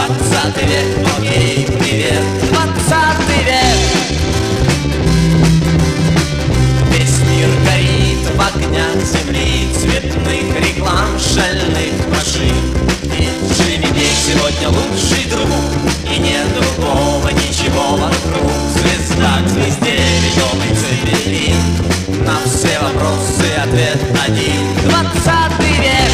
20 век, окей, привет, 20 век. Весь мир горит в огнях земли, цветных реклам, шальных машин. И Джимми Гей сегодня лучший друг, и нет другого ничего вокруг. Звезда к звезде, ведомый Цепелин, на все вопросы ответ один. 20 век.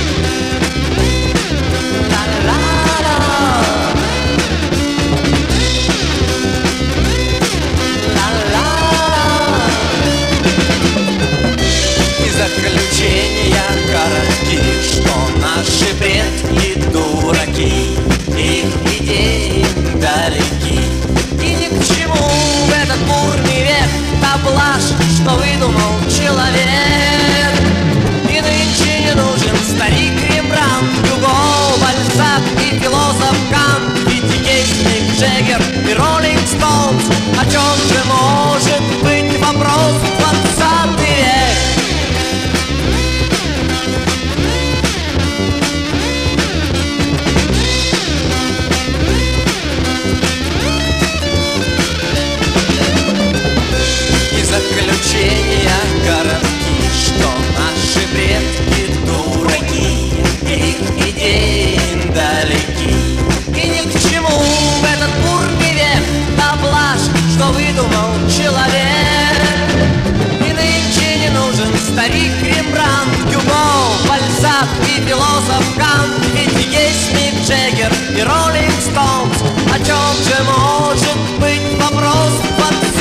Заключения короткие, что наши предки дураки, их идеи далеки, и ни к чему в этот бурный век та блажь, что выдумал человек. И нынче не нужен старик Рембрандт, Гюго, Бальзак и философ Кант, ведь есть Мик Джаггер и Роллинг Стоунс. О чем же может быть вопрос в 20 век? Заключения короткие, что наши предки дураки, их идеи далеки, и ни к чему в этот бурный век та блажь, что выдумал человек. И нынче не нужен старик Рембрандт, Гюго, Бальзак и философ Кант, ведь есть Мик Джаггер и Роллинг Стоунс. О чем же может быть вопрос в